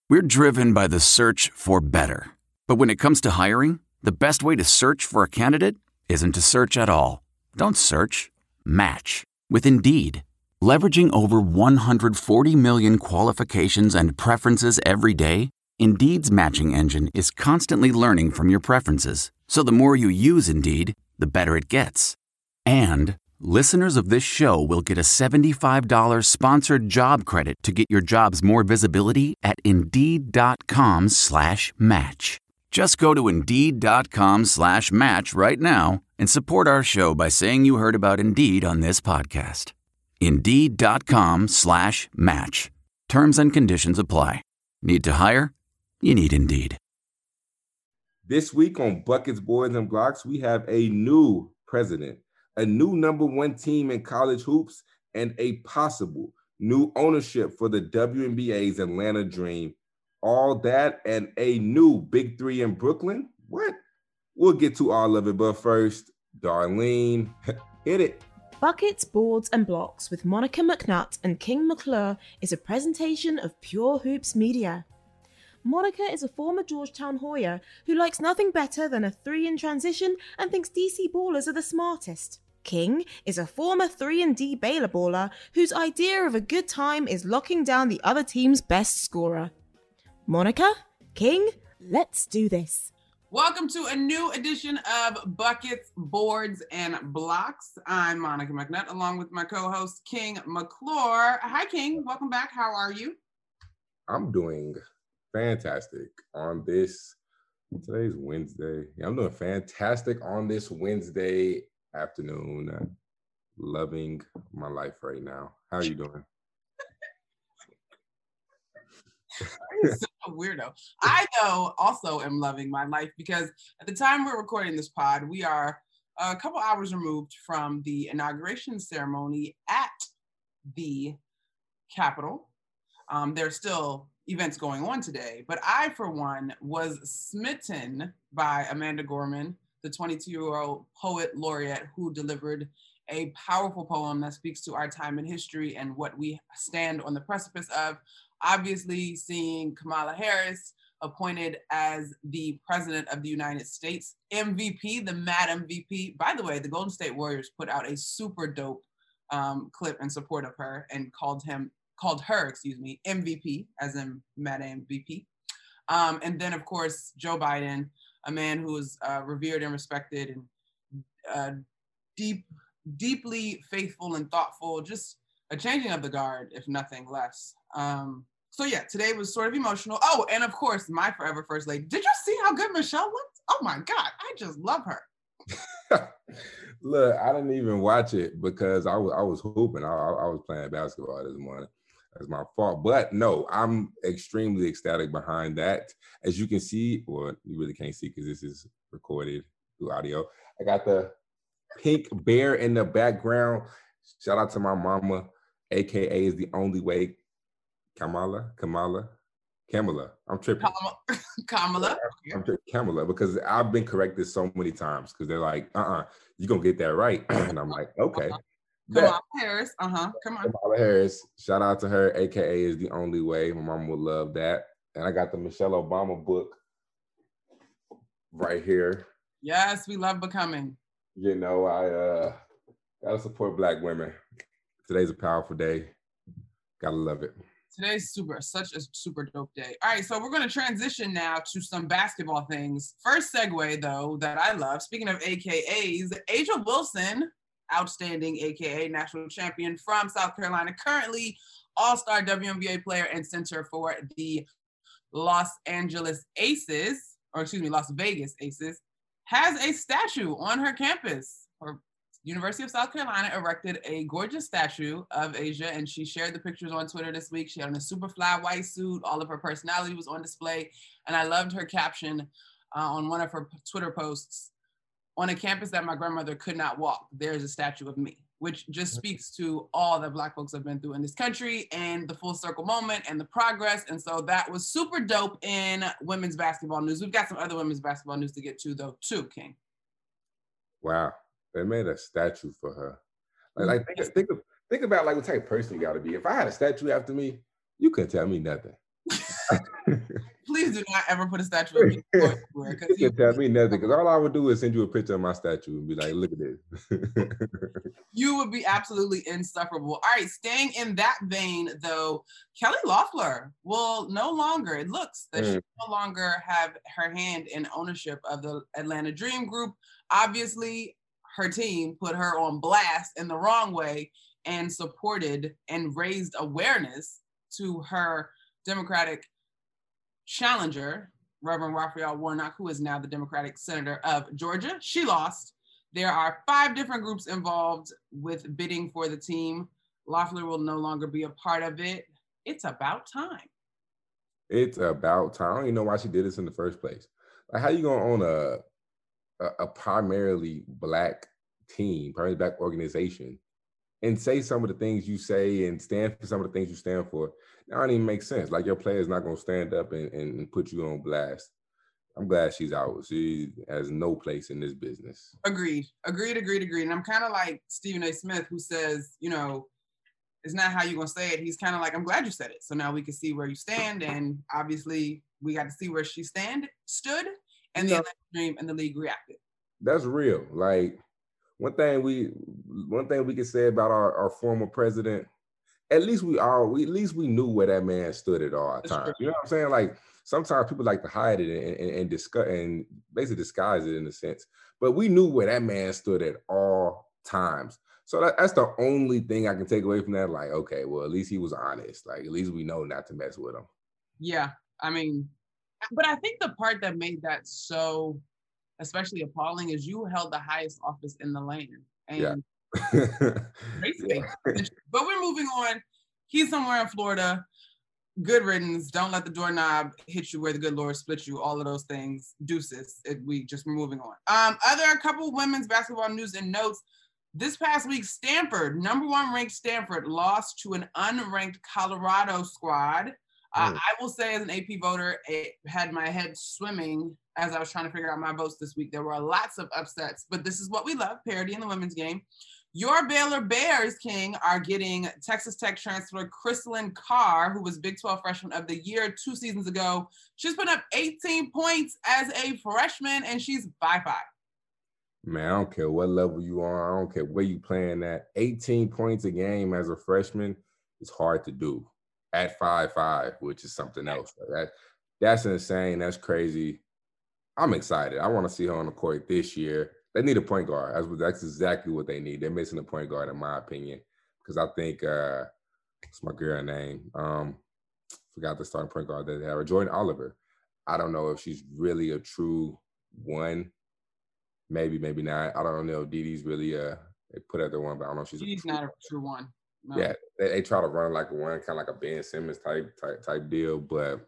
We're driven by the search for better. But when it comes to hiring, the best way to search for a candidate isn't to search at all. Don't search. Match with Indeed. Leveraging over 140 million qualifications and preferences every day, Indeed's matching engine is constantly learning from your preferences. So the more you use Indeed, the better it gets. And listeners of this show will get a $75 sponsored job credit to get your jobs more visibility at Indeed.com/match. Just go to Indeed.com/match right now and support our show by saying you heard about Indeed on this podcast. Indeed.com/match. Terms and conditions apply. Need to hire? You need Indeed. This week on Buckets, Boards, and Blocks, we have a new president, a new number one team in college hoops, and a possible new ownership for the WNBA's Atlanta Dream. All that and a new Big Three in Brooklyn? What? We'll get to all of it, but first, Darlene, hit it. Buckets, Boards, and Blocks with Monica McNutt and King McClure is a presentation of Pure Hoops Media. Monica is a former Georgetown Hoya who likes nothing better than a 3 in transition and thinks DC ballers are the smartest. King is a former 3-and-D Baylor baller whose idea of a good time is locking down the other team's best scorer. Monica, King, let's do this. Welcome to a new edition of Buckets, Boards, and Blocks. I'm Monica McNutt, along with my co-host, King McClure. Hi, King. Welcome back. How are you? I'm doing fantastic on this. Today's Wednesday. Yeah, I'm doing fantastic on this Wednesday afternoon. Loving my life right now. How are you doing? You're so a weirdo. I, though, also am loving my life because at the time we're recording this pod, we are a couple hours removed from the inauguration ceremony at the Capitol. There's still events going on today, but I, for one, was smitten by Amanda Gorman, the 22-year-old poet laureate who delivered a powerful poem that speaks to our time in history and what we stand on the precipice of. Obviously, seeing Kamala Harris appointed as the president of the United States, MVP, the mad MVP. By the way, the Golden State Warriors put out a super dope clip in support of her and called her, MVP, as in mad MVP. And then, of course, Joe Biden, a man who is revered and respected and deeply faithful and thoughtful, just a changing of the guard, if nothing less. So yeah, today was sort of emotional. Oh, and of course, my forever first lady. Did you see how good Michelle looked? Oh my God, I just love her. Look, I didn't even watch it because I was hooping. I was playing basketball this morning. That's my fault. But no, I'm extremely ecstatic behind that. As you can see, or you really can't see because this is recorded through audio. I got the pink bear in the background. Shout out to my mama, AKA is the only way. Kamala. I'm tripping. Kamala. I'm tripping. Kamala, because I've been corrected so many times because they're like, you're going to get that right. And I'm like, okay. Kamala Harris. Come on. Kamala Harris. Shout out to her. AKA is the only way. My mom would love that. And I got the Michelle Obama book right here. Yes, we love becoming. You know, I got to support Black women. Today's a powerful day. Gotta love it. Today's such a super dope day. All right, so we're going to transition now to some basketball things. First segue, though, that I love, speaking of AKAs, A'ja Wilson, outstanding AKA national champion from South Carolina, currently all-star WNBA player and center for the Las Vegas Aces, has a statue on her campus. Her University of South Carolina erected a gorgeous statue of A'ja, and she shared the pictures on Twitter this week. She had on a super fly white suit. All of her personality was on display, and I loved her caption on one of her Twitter posts. On a campus that my grandmother could not walk, there's a statue of me, which just speaks to all that Black folks have been through in this country and the full circle moment and the progress. And so that was super dope in women's basketball news. We've got some other women's basketball news to get to, though, too, King. Wow. They made a statue for her. Like think about like what type of person you got to be. If I had a statue after me, you couldn't tell me nothing. Please do not ever put a statue of me everywhere. You can tell me nothing, because all I would do is send you a picture of my statue and be like, look at this. You would be absolutely insufferable. All right, staying in that vein, though, Kelly Loeffler will no longer, it looks that she no longer have her hand in ownership of the Atlanta Dream Group. Obviously, her team put her on blast in the wrong way and supported and raised awareness to her Democratic challenger, Reverend Raphael Warnock, who is now the Democratic Senator of Georgia. She lost. There are 5 different groups involved with bidding for the team. Loeffler will no longer be a part of it. It's about time. It's about time. I don't even know why she did this in the first place. Like, how you gonna own a primarily Black team, primarily Black organization, and say some of the things you say and stand for some of the things you stand for? That don't even make sense. Like, your player's not gonna stand up and put you on blast. I'm glad she's out. She has no place in this business. Agreed. And I'm kind of like Stephen A. Smith, who says, you know, it's not how you're going to say it. He's kind of like, I'm glad you said it. So now we can see where you stand. And obviously we got to see where she stood, and the Atlanta Dream and the league reacted. That's real. Like, one thing we can say about our former president, at least we knew where that man stood at all times. You know what I'm saying? Like, sometimes people like to hide it and discuss and basically disguise it in a sense. But we knew where that man stood at all times. So that's the only thing I can take away from that. Like, okay, well, at least he was honest. Like, at least we know not to mess with him. Yeah, I mean, but I think the part that made that so especially appalling is you held the highest office in the land. And basically, but we're moving on. He's somewhere in Florida. Good riddance. Don't let the doorknob hit you where the good Lord split you. All of those things. Deuces. We're moving on. A couple women's basketball news and notes. This past week, Stanford, number 1 ranked Stanford, lost to an unranked Colorado squad. I will say, as an AP voter, it had my head swimming as I was trying to figure out my votes this week. There were lots of upsets, but this is what we love, parity in the women's game. Your Baylor Bears, King, are getting Texas Tech transfer Chrislyn Carr, who was Big 12 Freshman of the Year 2 seasons ago. She's put up 18 points as a freshman, and she's 5'5". Man, I don't care what level you are. I don't care where you playing at. 18 points a game as a freshman is hard to do at 5'5", which is something else. That's insane. That's crazy. I'm excited. I want to see her on the court this year. They need a point guard. That's exactly what they need. They're missing a point guard, in my opinion, because I think what's my girl name? Forgot the starting point guard that they have. Jordan Oliver. I don't know if she's really a true one. Maybe not. I don't know if Didi's really they put her the one, but I don't know if she's not a true one. No. Yeah, they try to run like a one, kind of like a Ben Simmons type deal, but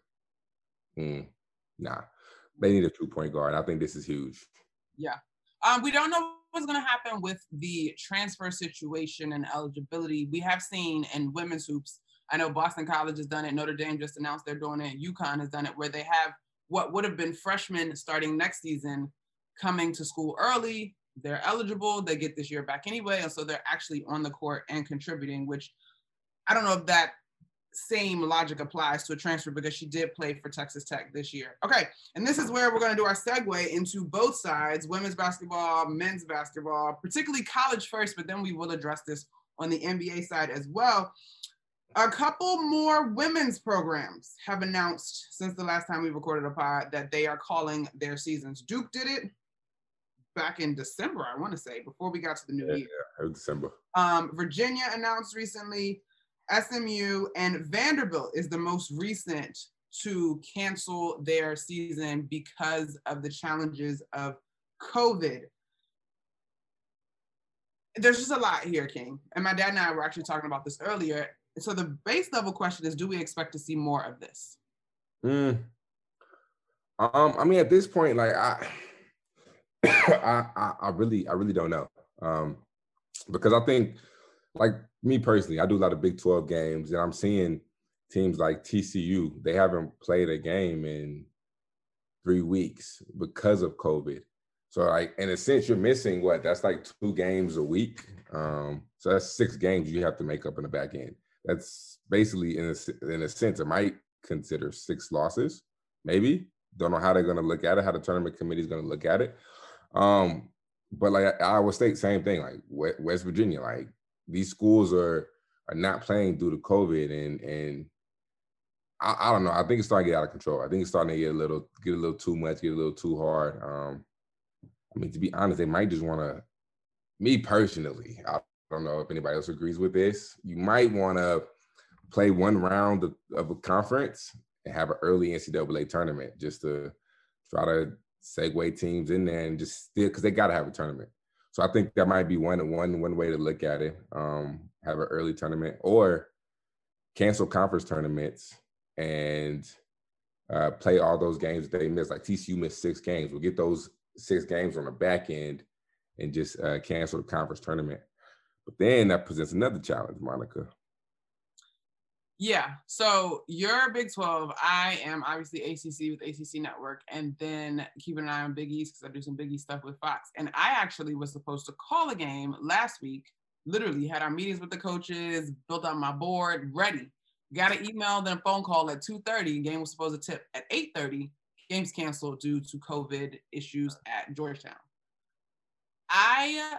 nah. They need a true point guard. I think this is huge. Yeah. We don't know what's going to happen with the transfer situation and eligibility. We have seen in women's hoops, I know Boston College has done it. Notre Dame just announced they're doing it. UConn has done it, where they have what would have been freshmen starting next season coming to school early. They're eligible. They get this year back anyway. And so they're actually on the court and contributing, which I don't know if that same logic applies to a transfer, because she did play for Texas Tech this year. Okay, and this is where we're going to do our segue into both sides, women's basketball, men's basketball, particularly college first, but then we will address this on the NBA side as well. A couple more women's programs have announced since the last time we recorded a pod that they are calling their seasons. Duke did it back in December, I want to say, before we got to the new year. Yeah, December. Virginia announced recently. SMU and Vanderbilt is the most recent to cancel their season because of the challenges of COVID. There's just a lot here, King. And my dad and I were actually talking about this earlier. So the base level question is, do we expect to see more of this? I mean, at this point, like I really don't know. Because I think, like me personally, I do a lot of Big 12 games, and I'm seeing teams like TCU, they haven't played a game in 3 weeks because of COVID. So, like, in a sense, you're missing that's like 2 games a week. So that's 6 games you have to make up in the back end. That's basically, in a sense, I might consider 6 losses maybe. Don't know how they're going to look at it, how the tournament committee is going to look at it. But like Iowa State, same thing. Like West Virginia, like these schools are not playing due to COVID, and I don't know. I think it's starting to get out of control. I think it's starting to get a little too much, get a little too hard. I mean, to be honest, they might just want to. Me personally, I don't know if anybody else agrees with this. You might want to play one round of a conference and have an early NCAA tournament just to try to segue teams in there and just still, because they got to have a tournament. So I think that might be one way to look at it. Have an early tournament or cancel conference tournaments and play all those games that they missed. Like TCU missed 6 games. We'll get those 6 games on the back end and just cancel the conference tournament. But then that presents another challenge, Monica. Yeah. So you're Big 12. I am obviously ACC with ACC Network, and then keeping an eye on Big East because I do some Big East stuff with Fox. And I actually was supposed to call a game last week. Literally had our meetings with the coaches, built out my board, ready. Got an email, then a phone call at 2:30. Game was supposed to tip at 8:30. Game's canceled due to COVID issues at Georgetown. I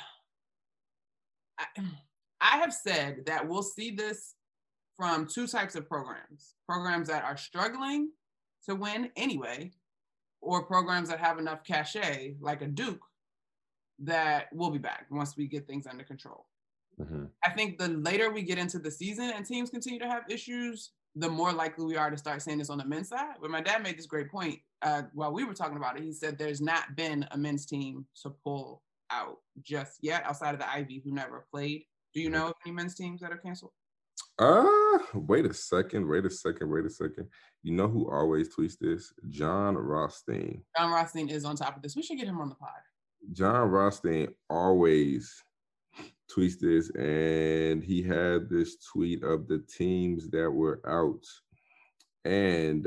have said that we'll see this from 2 types of programs that are struggling to win anyway, or programs that have enough cachet, like a Duke, that will be back once we get things under control. Mm-hmm. I think the later we get into the season and teams continue to have issues, the more likely we are to start seeing this on the men's side. But my dad made this great point while we were talking about it. He said there's not been a men's team to pull out just yet outside of the Ivy, who never played. Do you know of any men's teams that are canceled? Wait a second. You know who always tweets this? John Rothstein. John Rothstein is on top of this. We should get him on the pod. John Rothstein always tweets this, and he had this tweet of the teams that were out. And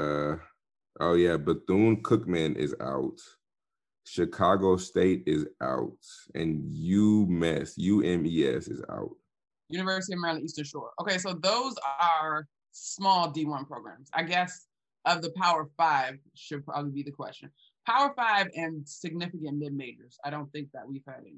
Bethune-Cookman is out. Chicago State is out, and UMES is out. University of Maryland Eastern Shore. Okay, so those are small D1 programs. I guess of the Power 5 should probably be the question. Power 5 and significant mid-majors. I don't think that we've had any.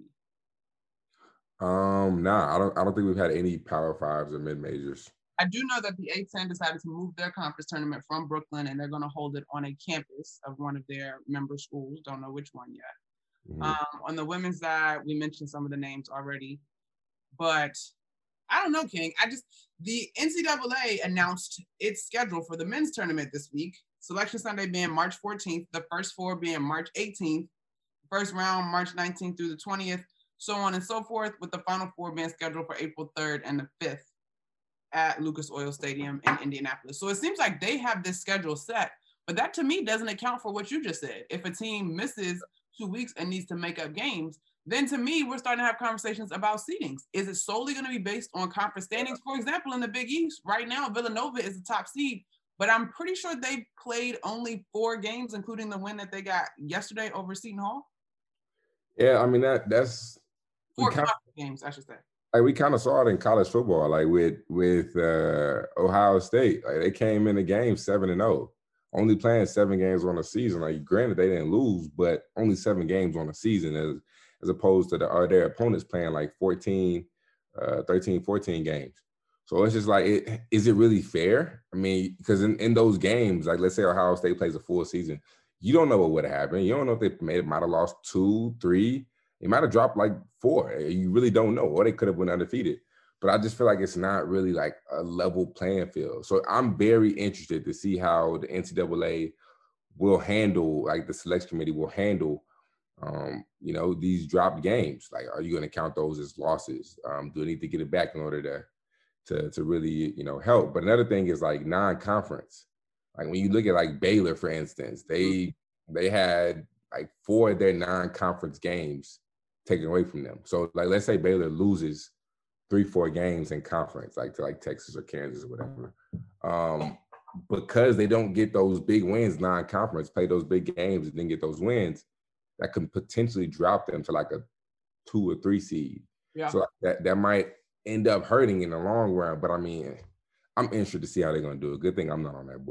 I don't think we've had any Power 5s or mid-majors. I do know that the A-10 decided to move their conference tournament from Brooklyn, and they're going to hold it on a campus of one of their member schools. Don't know which one yet. Mm-hmm. On the women's side, we mentioned some of the names already, but I don't know, King. The NCAA announced its schedule for the men's tournament this week. Selection Sunday being March 14th, the first 4 being March 18th, first round March 19th through the 20th, so on and so forth, with the final 4 being scheduled for April 3rd and the 5th at Lucas Oil Stadium in Indianapolis. So it seems like they have this schedule set, but that to me doesn't account for what you just said. If a team misses 2 weeks and needs to make up games, then to me, we're starting to have conversations about seedings. Is it solely going to be based on conference standings? For example, in the Big East, right now, Villanova is the top seed, but I'm pretty sure they played only 4 games, including the win that they got yesterday over Seton Hall. Yeah, I mean, that's 4 conference games, I should say. Like we kind of saw it in college football, like with Ohio State. Like they came in the game 7-0, only playing 7 games on the season. Like granted, they didn't lose, but only 7 games on the season as opposed to their opponents playing like 13, 14 games. So it's just like, is it really fair? I mean, because in those games, like let's say Ohio State plays a full season, you don't know what would have happened. You don't know if they might have lost 2, 3. They might have dropped like 4. You really don't know, or they could have went undefeated. But I just feel like it's not really like a level playing field. So I'm very interested to see how the NCAA will handle, like the selection committee will handle these dropped games. Like, are you going to count those as losses? Do they need to get it back in order to really, help? But another thing is like non-conference. Like when you look at like Baylor, for instance, they had like 4 of their non-conference games taken away from them. So like, let's say Baylor loses 3-4 games in conference, like to like Texas or Kansas or whatever. Because they don't get those big wins, non-conference, play those big games and then get those wins, that could potentially drop them to like a 2 or 3 seed. Yeah. So that might end up hurting in the long run. But I mean, I'm interested to see how they're going to do it. Good thing I'm not on that board.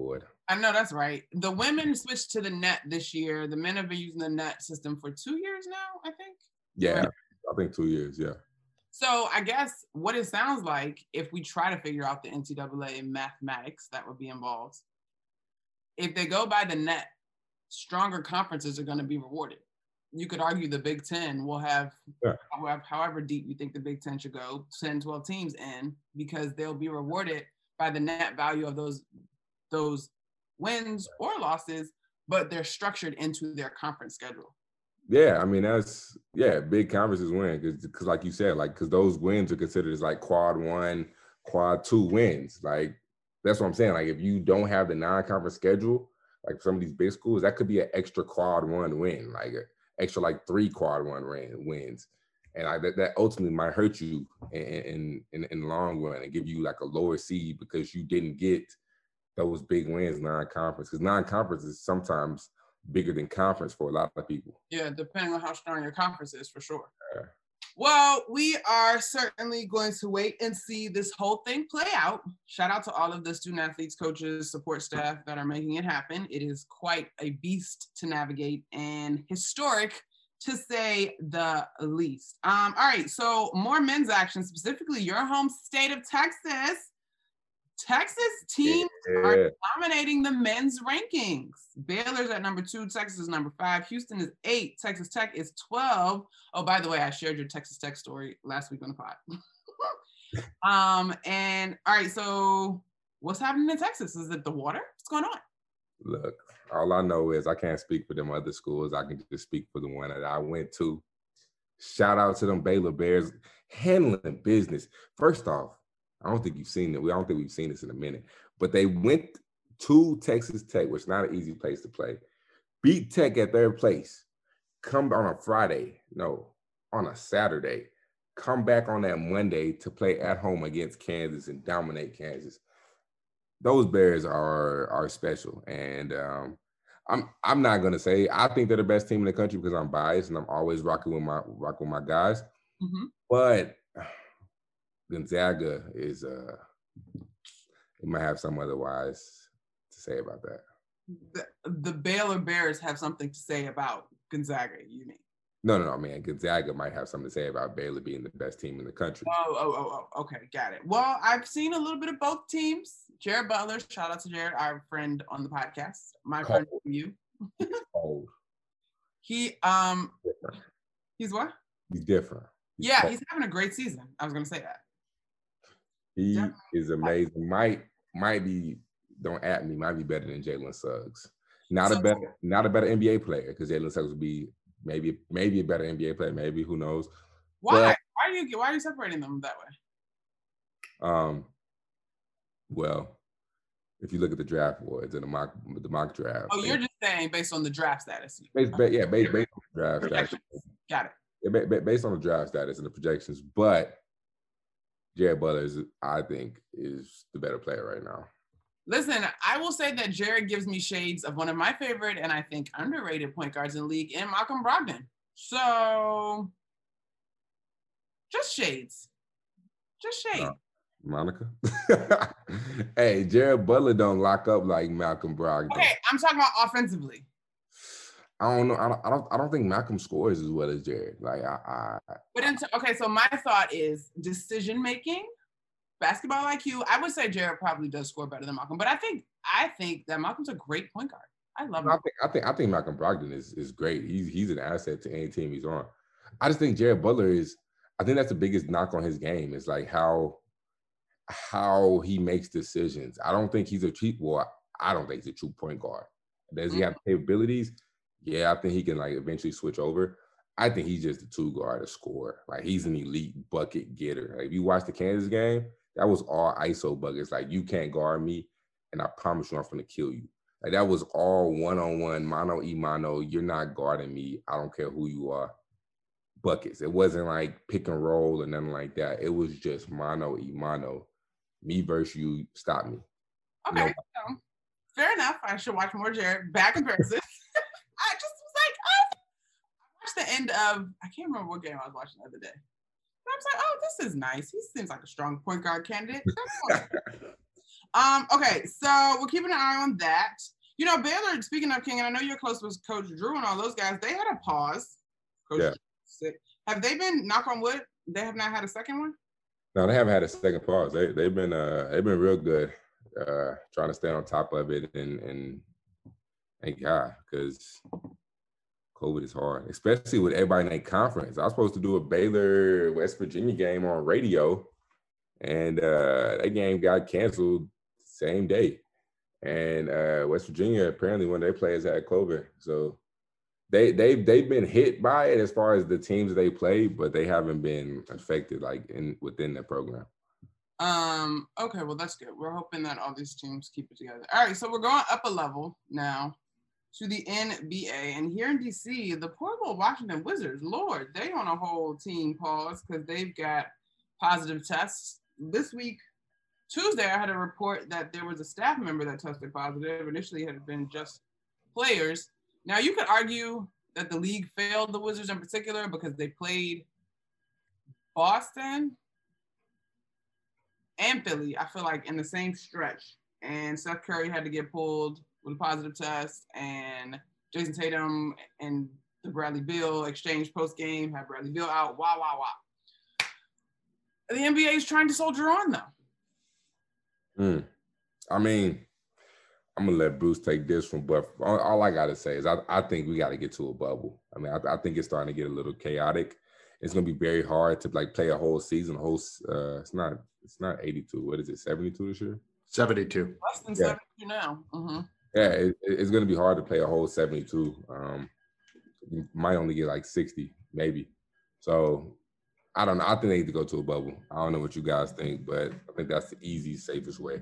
I know that's right. The women switched to the net this year. The men have been using the net system for 2 years now, I think. Yeah, Right. I think 2 years. Yeah. So I guess what it sounds like, if we try to figure out the NCAA mathematics that would be involved, if they go by the net, stronger conferences are going to be rewarded. You could argue the Big Ten will have, however deep you think the Big Ten should go, 10, 12 teams in, because they'll be rewarded by the net value of those wins or losses, but they're structured into their conference schedule. Yeah, I mean, big conferences win because like you said, like, because those wins are considered as like quad 1, quad 2 wins. Like, that's what I'm saying. Like, if you don't have the non-conference schedule, like some of these big schools, that could be an extra quad 1 win, like an extra like 3 quad 1 wins. And that ultimately might hurt you in the long run and give you like a lower seed because you didn't get those big wins non-conference. Because non-conference is sometimes bigger than conference for a lot of people. Yeah, depending on how strong your conference is, for sure. Yeah. Well, we are certainly going to wait and see this whole thing play out. Shout out to all of the student athletes, coaches, support staff that are making it happen. It is quite a beast to navigate and historic, to say the least. All right, so more men's action, specifically your home state of Texas. Texas teams are dominating the men's rankings. Baylor's at number 2, Texas is number 5, Houston is 8, Texas Tech is 12. Oh, by the way, I shared your Texas Tech story last week on the pod. And all right, so what's happening in Texas? Is it the water? What's going on? Look, all I know is I can't speak for them other schools. I can just speak for the one that I went to. Shout out to them Baylor Bears handling business. First off, I don't think you've seen it. I don't think we've seen this in a minute. But they went to Texas Tech, which is not an easy place to play. Beat Tech at their place. Come on a Friday. No, on a Saturday. Come back on that Monday to play at home against Kansas and dominate Kansas. Those Bears are special. And I'm not gonna say I think they're the best team in the country because I'm biased and I'm always rocking with my guys. Mm-hmm. But Gonzaga is it might have some otherwise to say about that. The Baylor Bears have something to say about Gonzaga, you mean? No, man. Gonzaga might have something to say about Baylor being the best team in the country. Oh, okay, got it. Well, I've seen a little bit of both teams. Jared Butler, shout out to Jared, our friend on the podcast. My friend from you. He's cold. He's what? He's different. He's having a great season. I was gonna say that. He is amazing. Might be, don't at me, might be better than Jalen Suggs. Not a better NBA player, because Jalen Suggs would be maybe a better NBA player, maybe, who knows. Why? Why are you separating them that way? Well, if you look at the draft awards and the mock draft. Oh, you're just saying based on the draft status. Based on the draft status. Got it. Yeah, based on the draft status and the projections, but Jared Butler, I think, is the better player right now. Listen, I will say that Jared gives me shades of one of my favorite and I think underrated point guards in the league, in Malcolm Brogdon. So, just shades. Monica? Hey, Jared Butler don't lock up like Malcolm Brogdon. Okay, I'm talking about offensively. I don't know. I don't think Malcolm scores as well as Jared. Like so my thought is decision making, basketball IQ. I would say Jared probably does score better than Malcolm, but I think that Malcolm's a great point guard. I love him. I think Malcolm Brogdon is great. He's an asset to any team he's on. I just think Jared Butler is. I think that's the biggest knock on his game is like how he makes decisions. I don't think he's a true point guard. Does he have capabilities? Yeah, I think he can like eventually switch over. I think he's just a 2 guard, a scorer. Like he's an elite bucket getter. Like if you watch the Kansas game, that was all ISO buckets. Like you can't guard me, and I promise you I'm gonna kill you. Like that was all one-on-one, mano-y-mano. You're not guarding me. I don't care who you are. Buckets. It wasn't like pick and roll or nothing like that. It was just mano-y-mano. Me versus you. Stop me. Okay, so, fair enough. I should watch more Jared. Bad comparison. I just was like, I watched the end of, I can't remember what game I was watching the other day. And I was like, oh, this is nice. He seems like a strong point guard candidate. Okay, so we're keeping an eye on that. You know, Baylor, speaking of King, and I know you're close with Coach Drew and all those guys, they had a pause. Coach Drew was sick. Have they been, knock on wood, they have not had a second one? No, they haven't had a second pause. They've been real good, trying to stay on top of it, and thank God, because COVID is hard, especially with everybody in a conference. I was supposed to do a Baylor West Virginia game on radio, and that game got canceled same day. And West Virginia, apparently one of their players had COVID, so they've been hit by it as far as the teams they play, but they haven't been affected like within the program. Okay, well that's good. We're hoping that all these teams keep it together. All right, so we're going up a level now to the NBA, and here in DC, the poor little Washington Wizards, Lord, they on a whole team pause because they've got positive tests this week. Tuesday, I had a report that there was a staff member that tested positive. Initially, it had been just players. Now, you could argue that the league failed the Wizards in particular because they played Boston and Philly, I feel like, in the same stretch. And Seth Curry had to get pulled with a positive test, and Jason Tatum and the Bradley Beal exchange post-game had Bradley Beal out. Wow. The NBA is trying to soldier on, though. I mean, I'm gonna let Bruce take this from, but all I gotta say is I think we got to get to a bubble. I mean, I think it's starting to get a little chaotic. It's gonna be very hard to like play a whole season. It's not 82. What is it? 72 this year? 72. Less than 72 now. Mm-hmm. Yeah, it's gonna be hard to play a whole 72. You might only get like 60, maybe. So I don't know. I think they need to go to a bubble. I don't know what you guys think, but I think that's the easiest, safest way.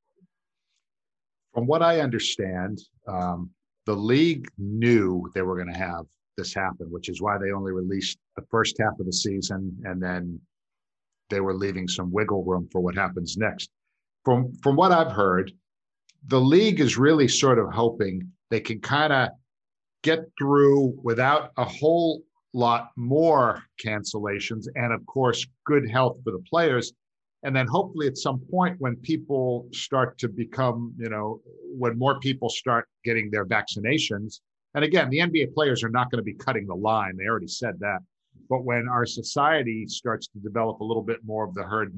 From what I understand, the league knew they were going to have this happen, which is why they only released the first half of the season, and then they were leaving some wiggle room for what happens next. From what I've heard, the league is really sort of hoping they can kind of get through without a whole lot more cancellations, and of course, good health for the players. And then hopefully at some point when people start to become, when more people start getting their vaccinations, and again, the NBA players are not going to be cutting the line. They already said that. But when our society starts to develop a little bit more of the herd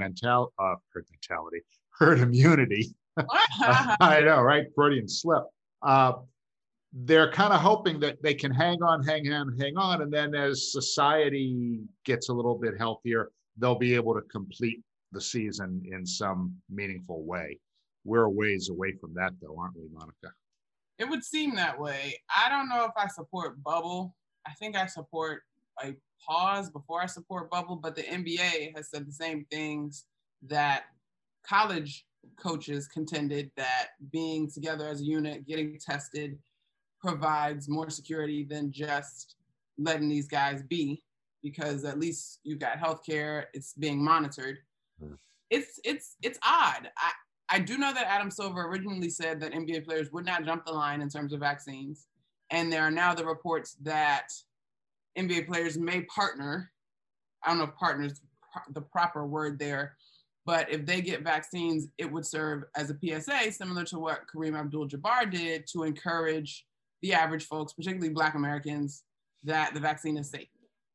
immunity, I know, right? Freudian slip. They're kind of hoping that they can hang on. And then as society gets a little bit healthier, they'll be able to complete the season in some meaningful way. We're a ways away from that, though, aren't we, Monica? It would seem that way. I don't know if I support bubble. I think I support a pause before I support bubble, but the NBA has said the same things that college coaches contended, that being together as a unit, getting tested, provides more security than just letting these guys be, because at least you've got healthcare, it's being monitored. It's odd. I do know that Adam Silver originally said that NBA players would not jump the line in terms of vaccines, and there are now the reports that NBA players may partner. I don't know if partner is the proper word there, but if they get vaccines, it would serve as a PSA, similar to what Kareem Abdul-Jabbar did, to encourage the average folks, particularly Black Americans, that the vaccine is safe.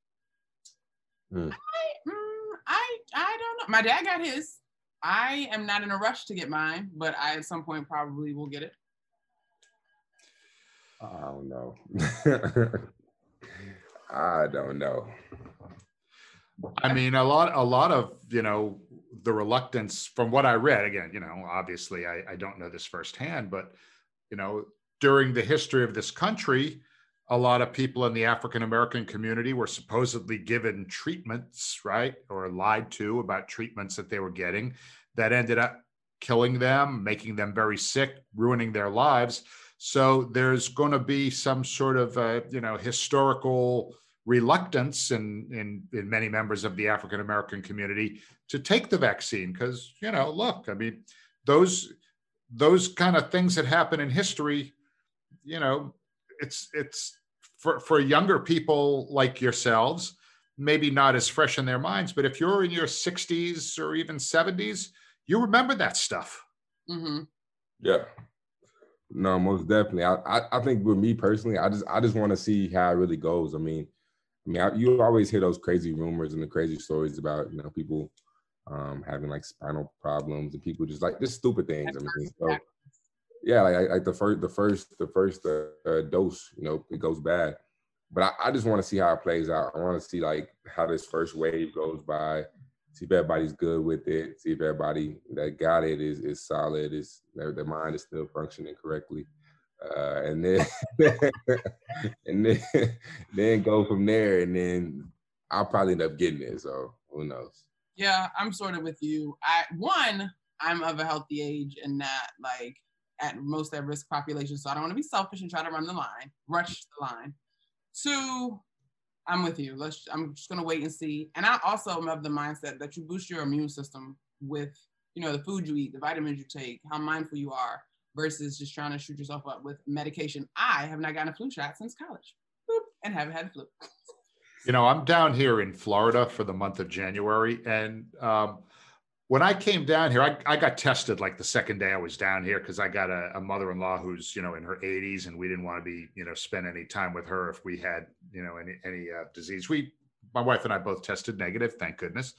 I don't know. My dad got his. I am not in a rush to get mine, but I at some point probably will get it. I don't know. I don't know. I mean, a lot of, the reluctance from what I read, again, obviously I don't know this firsthand, but, during the history of this country, a lot of people in the African-American community were supposedly given treatments, right? Or lied to about treatments that they were getting that ended up killing them, making them very sick, ruining their lives. So there's going to be some sort of, historical reluctance in many members of the African-American community to take the vaccine. Because, look, I mean, those kind of things that happen in history, it's for younger people like yourselves, maybe not as fresh in their minds, but if you're in your 60s or even 70s, you remember that stuff. Mm-hmm. Yeah. No, most definitely. I think with me personally, I just want to see how it really goes. You always hear those crazy rumors and the crazy stories about people having like spinal problems and people just like just stupid things. So yeah, like the first dose, it goes bad. But I just want to see how it plays out. I want to see like how this first wave goes by. See if everybody's good with it. See if everybody that got it is solid. Is their mind is still functioning correctly, and then and then go from there. And then I'll probably end up getting it. So who knows? Yeah, I'm sort of with you. I'm of a healthy age and not like at most at risk population, so I don't want to be selfish and try to rush the line. 2, I'm with you. I'm just gonna wait and see. And I also am of the mindset that you boost your immune system with, the food you eat, the vitamins you take, how mindful you are, versus just trying to shoot yourself up with medication. I have not gotten a flu shot since college, and haven't had flu. I'm down here in Florida for the month of January, and when I came down here, I got tested like the second day I was down here because I got a mother-in-law who's, in her 80s, and we didn't want to be, spend any time with her if we had, any disease. My wife and I both tested negative, thank goodness.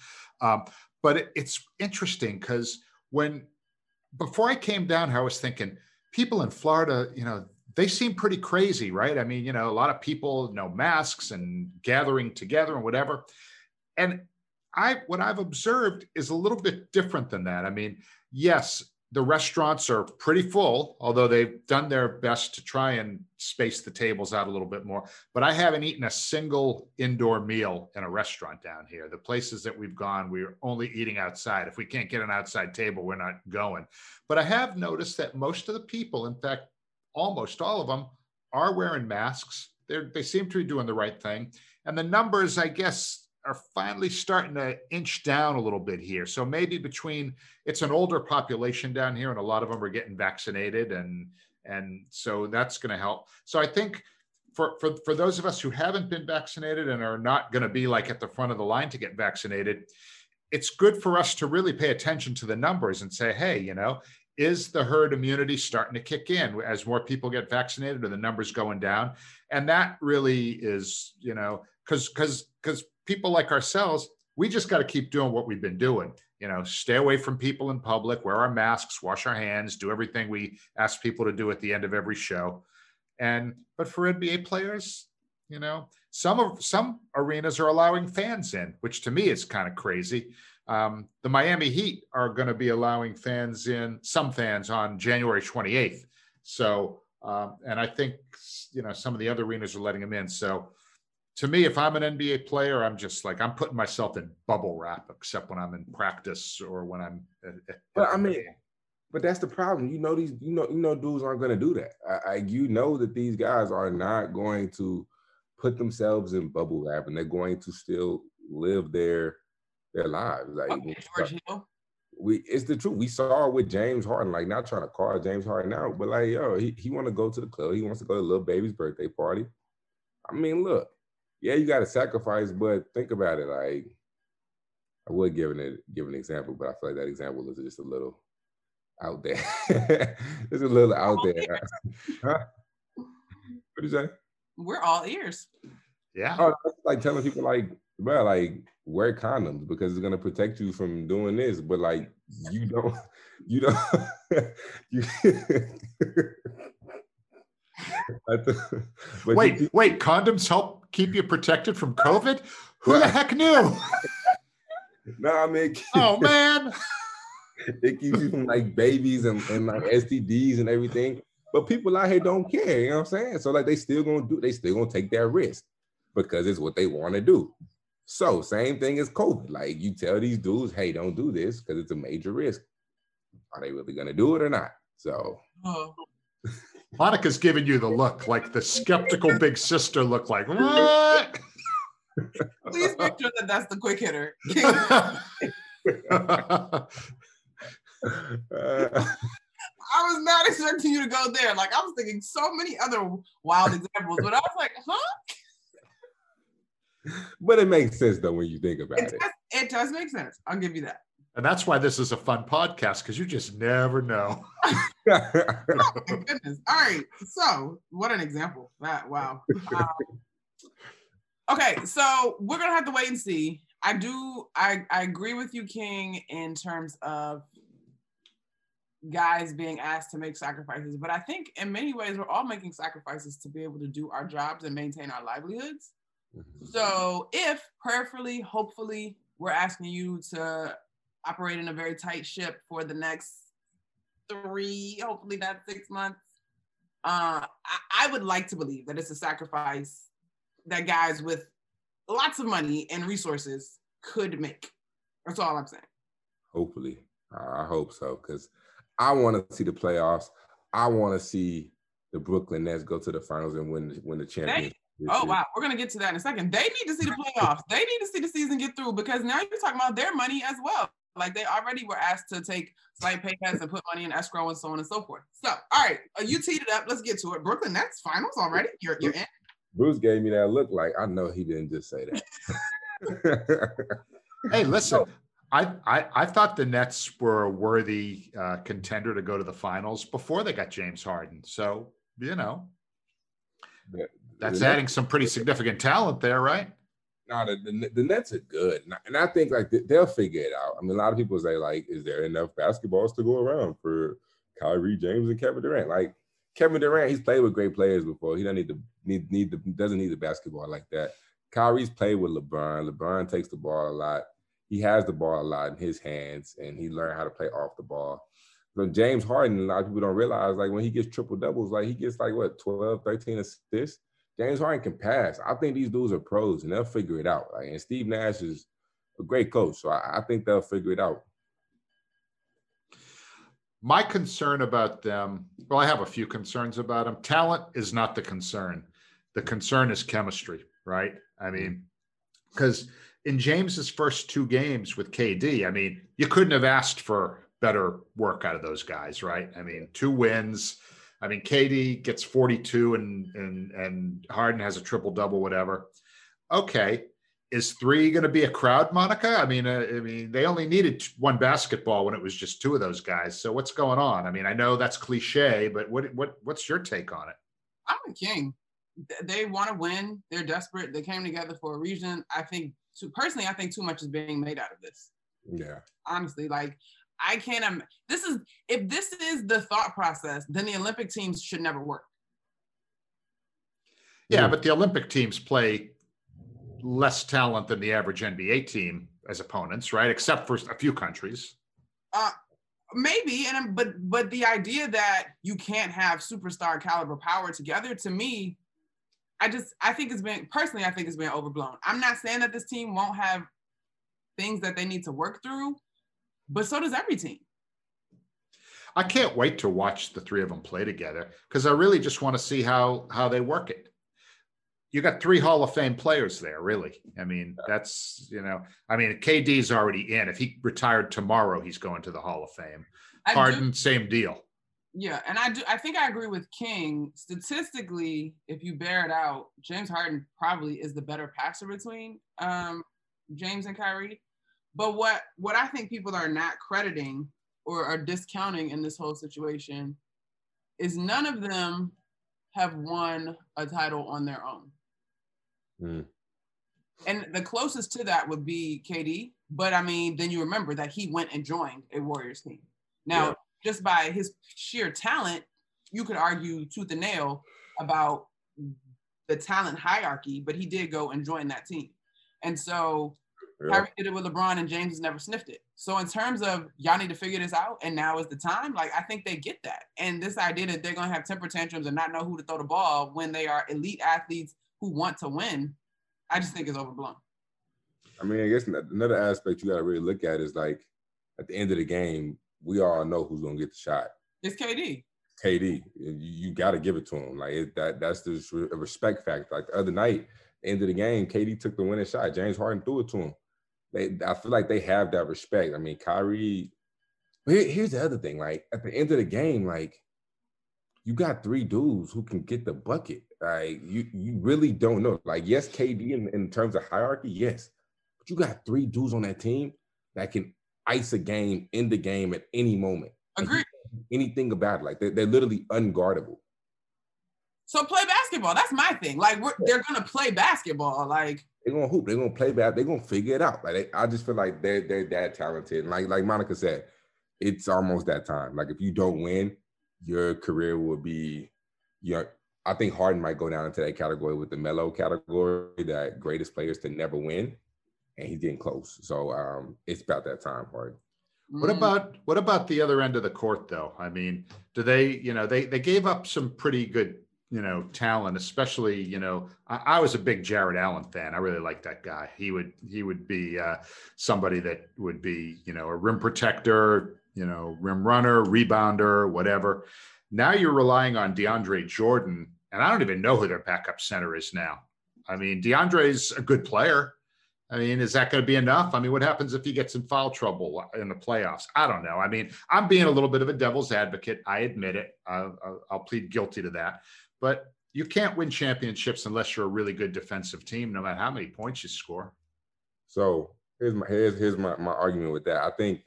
But it's interesting because before I came down here, I was thinking people in Florida, they seem pretty crazy, right? A lot of people, masks and gathering together and whatever. And what I've observed is a little bit different than that. Yes, the restaurants are pretty full, although they've done their best to try and space the tables out a little bit more. But I haven't eaten a single indoor meal in a restaurant down here. The places that we've gone, we're only eating outside. If we can't get an outside table, we're not going. But I have noticed that most of the people, in fact, almost all of them, are wearing masks. They seem to be doing the right thing. And the numbers, I guess, are finally starting to inch down a little bit here. So maybe it's an older population down here, and a lot of them are getting vaccinated, and so that's going to help. So I think for those of us who haven't been vaccinated and are not going to be like at the front of the line to get vaccinated, it's good for us to really pay attention to the numbers and say, hey, is the herd immunity starting to kick in as more people get vaccinated? Are the numbers going down? And that really is, because people like ourselves, we just got to keep doing what we've been doing. Stay away from people in public, wear our masks, wash our hands, do everything we ask people to do at the end of every show. But for NBA players, some arenas are allowing fans in, which to me is kind of crazy. The Miami Heat are going to be allowing some fans on January 28th. So, and I think, some of the other arenas are letting them in. So to me, if I'm an NBA player, I'm just like, I'm putting myself in bubble wrap, except when I'm in practice or when I'm. But that's the problem. These dudes aren't going to do that. That these guys are not going to put themselves in bubble wrap, and they're going to still live their lives. George Hill. It's the truth. We saw it with James Harden, like not trying to call James Harden out, but like, he want to go to the club. He wants to go to Lil Baby's birthday party. Look, yeah, you got to sacrifice, but think about it. Like, I would give an example, but I feel like that example is just a little out there. It's a little out there. Huh? What did you say? We're all ears. Yeah. Oh, that's like telling people like, bro, like wear condoms because it's gonna protect you from doing this, but like you don't. Wait, condoms help keep you protected from COVID? Who the heck knew? No, oh man. It keeps you from like babies and like STDs and everything. But people out here don't care, you know what I'm saying? So like they still gonna take that risk because it's what they want to do. So same thing as COVID. Like you tell these dudes, hey, don't do this because it's a major risk. Are they really gonna do it or not? So Monica's giving you the look, like the skeptical big sister look, like what? Please make sure that that's the quick hitter. I was not expecting you to go there. Like I was thinking so many other wild examples, but I was like, huh? But it makes sense though when you think about it. It does make sense. I'll give you that. And that's why this is a fun podcast, because you just never know. Oh my goodness. All right. So what an example. Wow. Okay, so we're gonna have to wait and see. I agree with you, King, in terms of guys being asked to make sacrifices, but I think in many ways we're all making sacrifices to be able to do our jobs and maintain our livelihoods. So if prayerfully, hopefully, we're asking you to operate in a very tight ship for the next 3, hopefully not 6 months, I would like to believe that it's a sacrifice that guys with lots of money and resources could make. That's all I'm saying. Hopefully. I hope so, because I want to see the playoffs. I want to see the Brooklyn Nets go to the finals and win the championship. Wow, we're going to get to that in a second. They need to see the playoffs. They need to see the season get through, because now you're talking about their money as well. Like, they already were asked to take slight pay cuts and put money in escrow and so on and so forth. So, all right, you teed it up. Let's get to it. Brooklyn Nets finals already? You're in? Bruce gave me that look like, I know he didn't just say that. Hey, listen, I thought the Nets were a worthy contender to go to the finals before they got James Harden. So, that's adding some pretty significant talent there, right? No, the Nets are good. And I think like they'll figure it out. I mean, a lot of people say, like, is there enough basketballs to go around for Kyrie, James, and Kevin Durant? Like, Kevin Durant, he's played with great players before. He doesn't doesn't need the basketball like that. Kyrie's played with LeBron. LeBron takes the ball a lot. He has the ball a lot in his hands, and he learned how to play off the ball. So James Harden, a lot of people don't realize, like, when he gets triple doubles, like, he gets like 12, 13 assists. James Harden can pass. I think these dudes are pros, and they'll figure it out. Like, and Steve Nash is a great coach, so I think they'll figure it out. My concern about them, well, I have a few concerns about them. Talent is not the concern. The concern is chemistry, right? I mean, because in James's first 2 games with KD, I mean, you couldn't have asked for better work out of those guys, right? I mean, 2 wins. I mean, KD gets 42 and Harden has a triple-double, whatever. Okay. Is 3 going to be a crowd, Monica? I mean, they only needed 1 basketball when it was just 2 of those guys. So what's going on? I mean, I know that's cliche, but what's your take on it? I'm a King. They want to win. They're desperate. They came together for a reason. I think too much is being made out of this. Yeah. Honestly, like, I can't. If this is the thought process, then the Olympic teams should never work. Yeah, but the Olympic teams play less talent than the average NBA team as opponents, right? Except for a few countries. Maybe, but the idea that you can't have superstar caliber power together, to me, I think it's been overblown. I'm not saying that this team won't have things that they need to work through, but so does every team. I can't wait to watch the 3 of them play together, because I really just want to see how they work it. You got 3 Hall of Fame players there, really. I mean, that's, KD's already in. If he retired tomorrow, he's going to the Hall of Fame. Harden, same deal. Yeah, and I think I agree with King. Statistically, if you bear it out, James Harden probably is the better passer between James and Kyrie. But what I think people are not crediting or are discounting in this whole situation is none of them have won a title on their own. And the closest to that would be KD. But I mean, then you remember that he went and joined a Warriors team. Now, just by his sheer talent, you could argue tooth and nail about the talent hierarchy, but he did go and join that team. And so Kyrie did it with LeBron, and James has never sniffed it. So in terms of y'all need to figure this out, and now is the time, like, I think they get that. And this idea that they're going to have temper tantrums and not know who to throw the ball when they are elite athletes who want to win, I just think is overblown. I mean, I guess another aspect you got to really look at is, like, at the end of the game, we all know who's going to get the shot. It's KD. KD. You got to give it to him. Like, that's the respect factor. Like, the other night, at the end of the game, KD took the winning shot. James Harden threw it to him. I feel like they have that respect. I mean, Kyrie. Here's the other thing. Like, at the end of the game, like, you got 3 dudes who can get the bucket. Like, you really don't know. Like, yes, KD in terms of hierarchy, yes. But you got 3 dudes on that team that can ice a game, end the game at any moment. Agreed. Anything about it. Like they're literally unguardable. So play basketball. That's my thing. Like they're gonna play basketball. Like they're gonna hoop. They're gonna play bad. They're gonna figure it out. Like I just feel like they're that talented. And like Monica said, it's almost that time. Like if you don't win, your career will be. I think Harden might go down into that category with the Melo category, that greatest players to never win, and he's getting close. So it's about that time, Harden. What about the other end of the court, though? I mean, do they, they gave up some pretty good, talent, especially, I was a big Jared Allen fan. I really like that guy. He would be somebody that would be, a rim protector, rim runner, rebounder, whatever. Now you're relying on DeAndre Jordan, and I don't even know who their backup center is now. I mean, DeAndre's a good player. I mean, is that going to be enough? I mean, what happens if he gets in foul trouble in the playoffs? I don't know. I mean, I'm being a little bit of a devil's advocate. I admit it. I'll plead guilty to that. But you can't win championships unless you're a really good defensive team, no matter how many points you score. So here's my argument with that. I think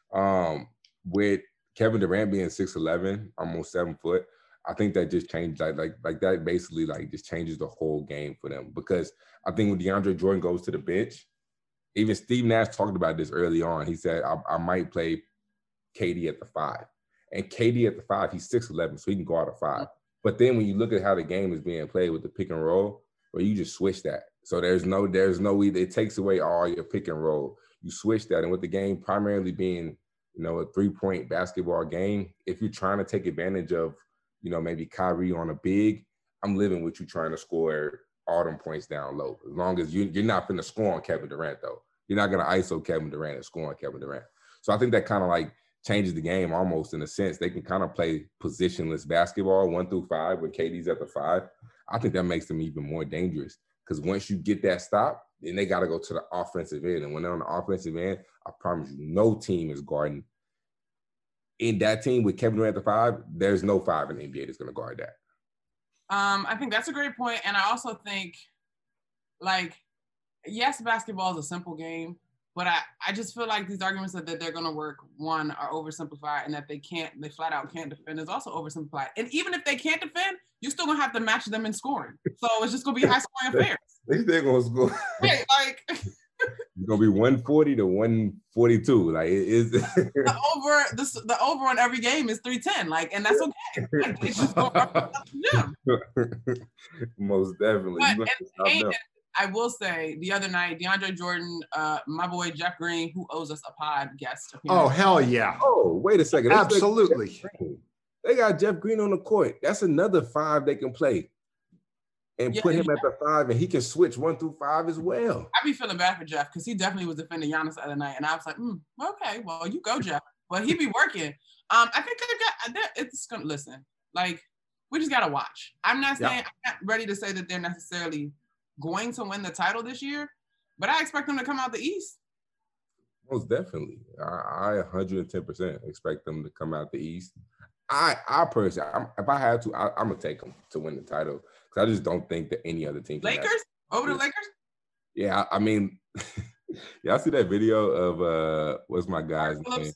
with Kevin Durant being 6'11", almost 7 foot, I think that just changed like that basically like just changes the whole game for them, because I think when DeAndre Jordan goes to the bench, even Steve Nash talked about this early on. He said, I might play KD at the 5. And KD at the 5, he's 6'11", so he can go out of 5. But then when you look at how the game is being played with the pick and roll, well, you just switch that. So there's no it takes away all your pick and roll. You switch that. And with the game primarily being, a 3-point basketball game, if you're trying to take advantage of, maybe Kyrie on a big, I'm living with you trying to score all them points down low. As long as you're not finna score on Kevin Durant, though. You're not going to ISO Kevin Durant and score on Kevin Durant. So I think that kind of like changes the game almost in a sense. They can kind of play positionless basketball 1 through 5 when KD's at the 5. I think that makes them even more dangerous, because once you get that stop, then they got to go to the offensive end. And when they're on the offensive end, I promise you, no team is guarding. In that team with Kevin Durant at the 5, there's no 5 in the NBA that's going to guard that. I think that's a great point. And I also think, like, yes, basketball is a simple game, but I just feel like these arguments that they're going to work, one, are oversimplified, and that they flat out can't defend is also oversimplified. And even if they can't defend, you're still going to have to match them in scoring. So it's just going to be high scoring affairs. They're going to score. Right, like... It's gonna be 140 to 142. Like it is. the over on every game is 310. Like, and that's okay. Like, it's just most definitely. But, I will say the other night, DeAndre Jordan, my boy Jeff Green, who owes us a pod guest appearance. Oh hell yeah! Oh wait a second. Absolutely. They got Jeff Green on the court. That's another 5 they can play. And put him at the 5, and he can switch 1 through 5 as well. I be feeling bad for Jeff, because he definitely was defending Giannis the other night, and I was like, okay, well, you go, Jeff. Well, he be working. I think it's gonna listen. Like, we just gotta watch. I'm not saying I'm not ready to say that they're necessarily going to win the title this year, but I expect them to come out the East. Most definitely, I 110% expect them to come out the East. I personally, if I had to, I'm gonna take them to win the title, because I just don't think that any other team. Lakers over the Lakers. Yeah, I mean, y'all see that video of what's my guy's name?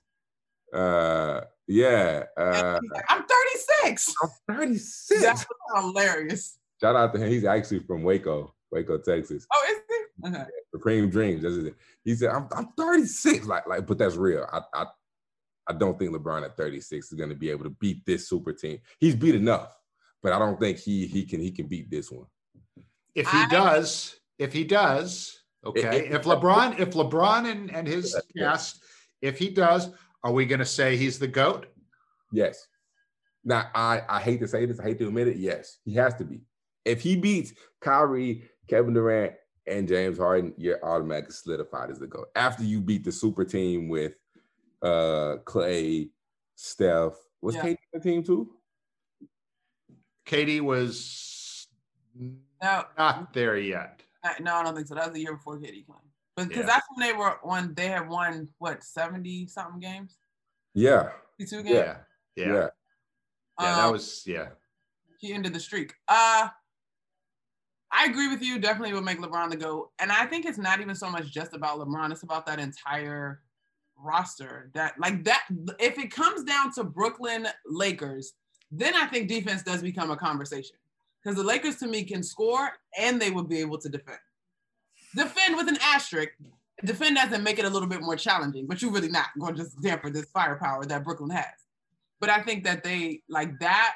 Yeah. Like, I'm 36. I'm 36. That's hilarious. Shout out to him. He's actually from Waco, Texas. Oh, is he? Okay. Supreme Dreams. That's it. He said, "I'm 36." Like, but that's real. I don't think LeBron at 36 is going to be able to beat this super team. He's beat enough, but I don't think he can beat this one. If he does, okay. If LeBron and his cast, if he does, are we going to say he's the GOAT? Yes. Now, I hate to say this, I hate to admit it. Yes, he has to be. If he beats Kyrie, Kevin Durant, and James Harden, you're automatically solidified as the GOAT. After you beat the super team with Clay, Steph. Was KD on the team too? KD was not there yet. No, I don't think so. That was the year before KD came. But because that's when they had won, what, 70-something games? Yeah. 52 games? Yeah. That was, He ended the streak. I agree with you. Definitely would make LeBron the GOAT. And I think it's not even so much just about LeBron. It's about that entire roster that like that. If it comes down to Brooklyn Lakers, then I think defense does become a conversation because the Lakers to me can score and they would be able to defend. Defend with an asterisk. Defend doesn't make it a little bit more challenging, but you're really not going to just damper this firepower that Brooklyn has. But I think that they like that.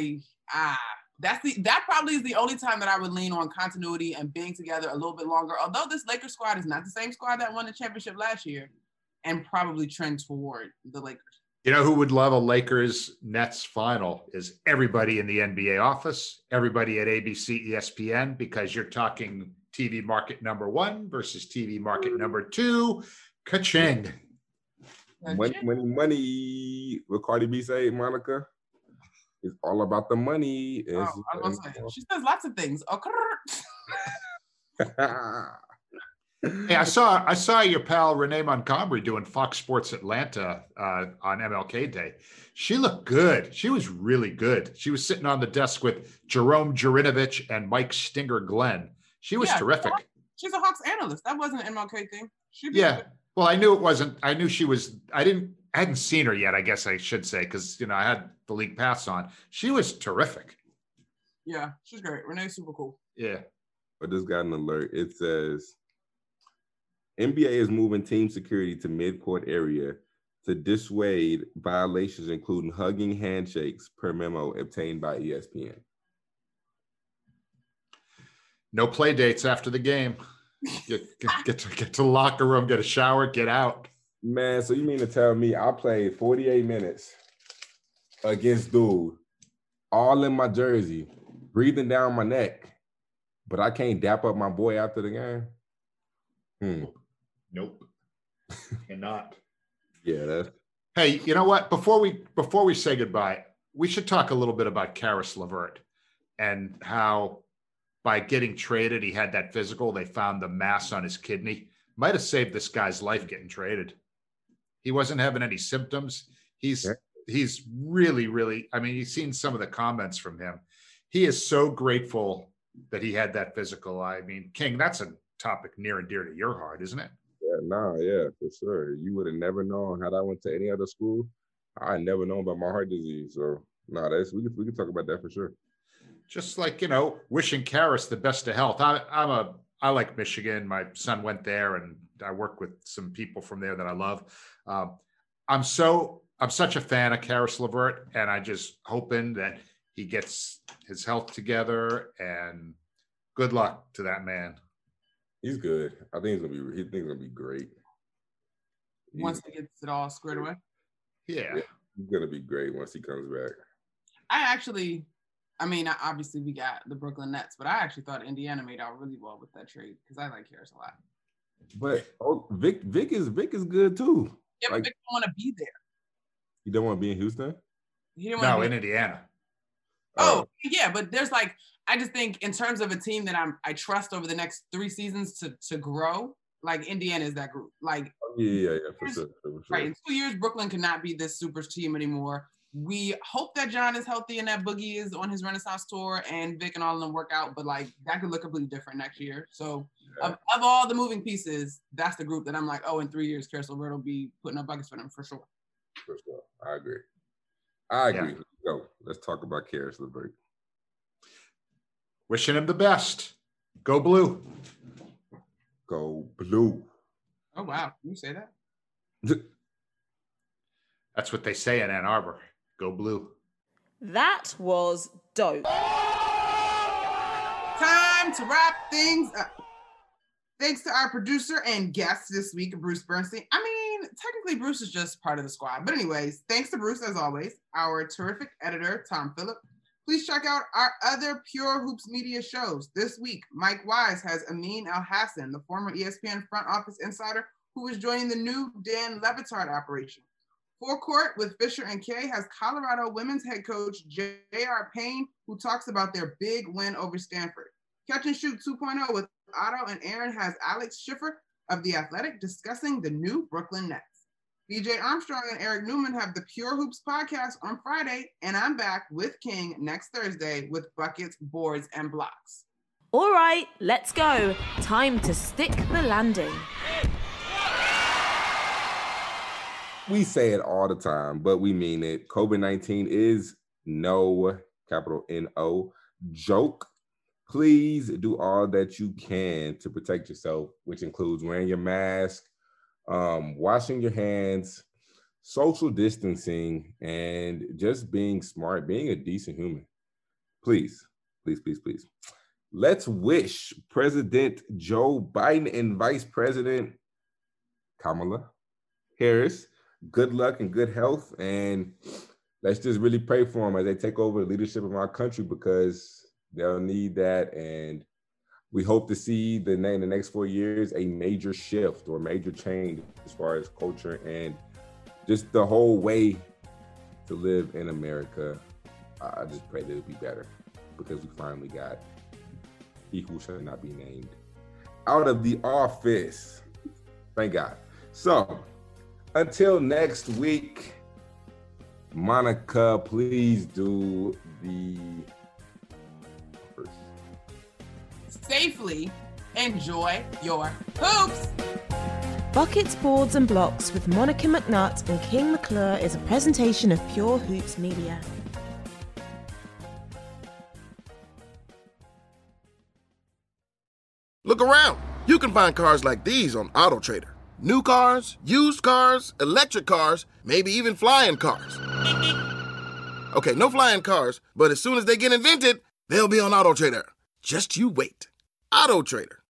That probably is the only time that I would lean on continuity and being together a little bit longer. Although this Lakers squad is not the same squad that won the championship last year, and probably trend toward the Lakers. You know who would love a Lakers-Nets final is everybody in the NBA office, everybody at ABC, ESPN, because you're talking TV market number 1 versus TV market number 2. Ka-ching. Money. What Cardi B say, Monica? It's all about the money. She says lots of things. Hey, I saw your pal Renee Montgomery doing Fox Sports Atlanta on MLK Day. She looked good. She was really good. She was sitting on the desk with Jerome Jurinovich and Mike Stinger Glenn. She was terrific. She's a Hawks analyst. That wasn't an MLK thing. Yeah. Well, I knew it wasn't. I knew she was. I hadn't seen her yet, I guess I should say, because I had the league pass on. She was terrific. Yeah, she's great. Renee's super cool. Yeah. But just got an alert. It says NBA is moving team security to midcourt area to dissuade violations, including hugging handshakes, per memo obtained by ESPN. No play dates after the game. Get to the locker room, get a shower, get out. Man, so you mean to tell me I played 48 minutes against dude, all in my jersey, breathing down my neck, but I can't dap up my boy after the game? Nope. Cannot. Yeah, that's... Hey, you know what? Before we say goodbye, we should talk a little bit about Caris LeVert and how by getting traded, he had that physical. They found the mass on his kidney. Might have saved this guy's life getting traded. He wasn't having any symptoms. He's really, really, I mean, you've seen some of the comments from him. He is so grateful that he had that physical. I mean, King, that's a topic near and dear to your heart, isn't it? Yeah, for sure. You would have never known had I went to any other school. I never known about my heart disease. So we can talk about that for sure. Just like, wishing Caris the best of health. I like Michigan. My son went there, and I work with some people from there that I love. I'm such a fan of Caris LeVert, and I just hoping that he gets his health together. And good luck to that man. He's good. I think he's gonna be great. Once he gets it all squared away. Yeah, he's gonna be great once he comes back. Obviously we got the Brooklyn Nets, but I actually thought Indiana made out really well with that trade because I like Caris a lot. But Vic is good too. Yeah, but Vic don't want to be there. You don't want to be in Houston? In Indiana. Oh, yeah, but there's I just think in terms of a team that I trust over the next 3 seasons to grow, Indiana is that group. Yeah, for sure. Right, in 2 years, Brooklyn cannot be this super team anymore. We hope that John is healthy and that Boogie is on his Renaissance tour and Vic and all of them work out, but that could look completely different next year. So of all the moving pieces, that's the group that I'm in 3 years, Caris LeVert will be putting up buckets for them for sure. For sure. I agree. Yeah. Let's go. Let's talk about Caris LeVert. Wishing him the best. Go Blue. Go Blue. Oh, wow. Can you say that? That's what they say in Ann Arbor. Go Blue. That was dope. Time to wrap things up. Thanks to our producer and guest this week, Bruce Bernstein. Technically, Bruce is just part of the squad. But anyways, thanks to Bruce, as always. Our terrific editor, Tom Phillip. Please check out our other Pure Hoops Media shows. This week, Mike Wise has Amin El-Hassan, the former ESPN front office insider, who is joining the new Dan Le Batard operation. Forecourt with Fisher and Kay has Colorado women's head coach J.R. Payne, who talks about their big win over Stanford. Catch and Shoot 2.0 with Otto and Aaron has Alex Schiffer of The Athletic discussing the new Brooklyn Nets. BJ Armstrong and Eric Newman have the Pure Hoops podcast on Friday, and I'm back with King next Thursday with Buckets, Boards, and Blocks. All right, let's go. Time to stick the landing. we say it all the time, but we mean it. COVID-19 is no, capital N-O, joke. Please do all that you can to protect yourself, which includes wearing your mask, washing your hands, social distancing, and just being smart, being a decent human. Please, please, please, please. Let's wish President Joe Biden and Vice President Kamala Harris good luck and good health. And let's just really pray for them as they take over the leadership of our country, because they'll need that. And we hope to see in the next 4 years a major shift or major change as far as culture and just the whole way to live in America. I just pray that it'll be better, because we finally got he who shall not be named out of the office. Thank God. So until next week, Monica, please do the first. Safely enjoy your hoops. Buckets, Boards and Blocks with Monica McNutt and King McClure is a presentation of Pure Hoops Media. Look around. You can find cars like these on AutoTrader. New cars, used cars, electric cars, maybe even flying cars. Okay, no flying cars, but as soon as they get invented, they'll be on AutoTrader. Just you wait. AutoTrader.